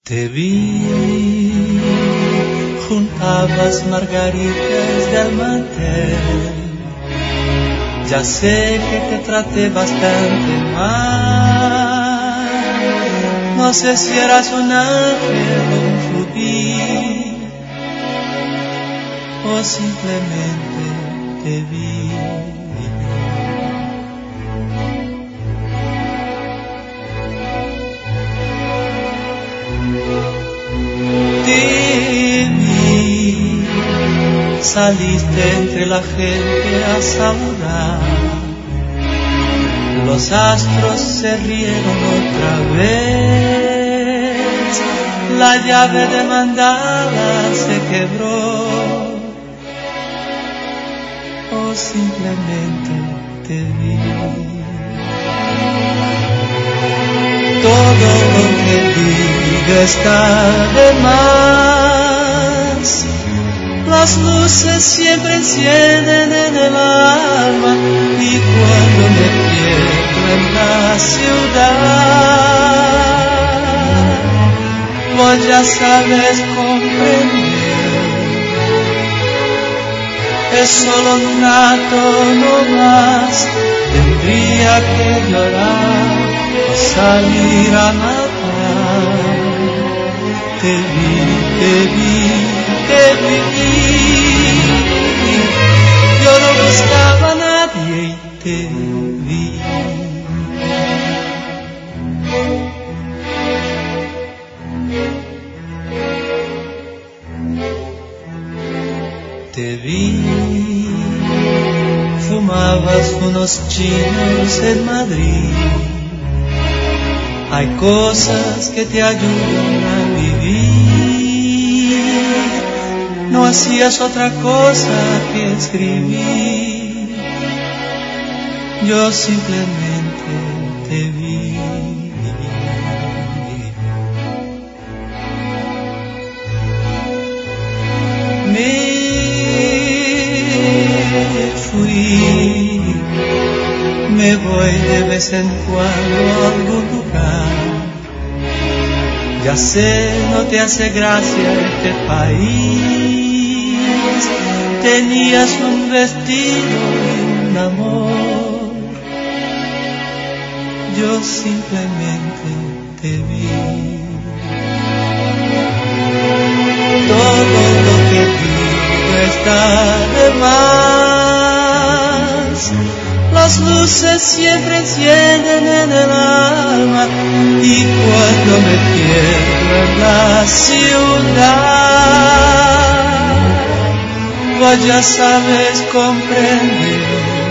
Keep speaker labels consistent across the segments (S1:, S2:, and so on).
S1: Te vi, juntabas margaritas del mantel. Ya sé que te traté bastante mal. No sé si eras un ángel o un rubí, o simplemente te vi. Te vi, saliste entre la gente a saludar. Los astros se rieron otra vez. La llave de mandala se quebró, o simplemente te vi. Todo lo que diga está de más. Las luces siempre encienden en el alma, y cuando me pierdo en la ciudad, vos ya sabes comprender. Es solo un rato no más, tendría que llorar o salir a matar. Te vi, te vi, te vi. Yo no buscaba a nadie y te vi. Te vi, fumabas unos chinos en Madrid. Hay cosas que te ayudan a vivir. No hacías otra cosa que escribir. Yo simplemente te vi. Me fui, me voy de vez en cuando a algún lugar. Ya sé, no te hace gracia este país. Tenías un vestido y un amor. Yo simplemente te vi. Todo lo que digo está de más. Las luces siempre encienden en el alma, y cuando me pierdo en la ciudad, vos ya sabes comprender.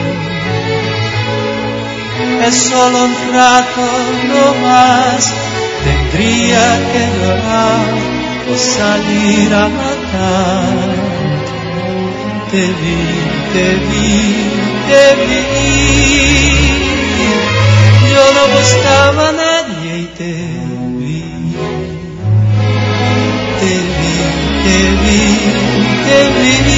S1: Es solo un rato no más, tendría que llorar o salir a matar. Te vi, te vi, te vi. Yo no buscaba a nadie y te vi. Te vi, te vi, te vi.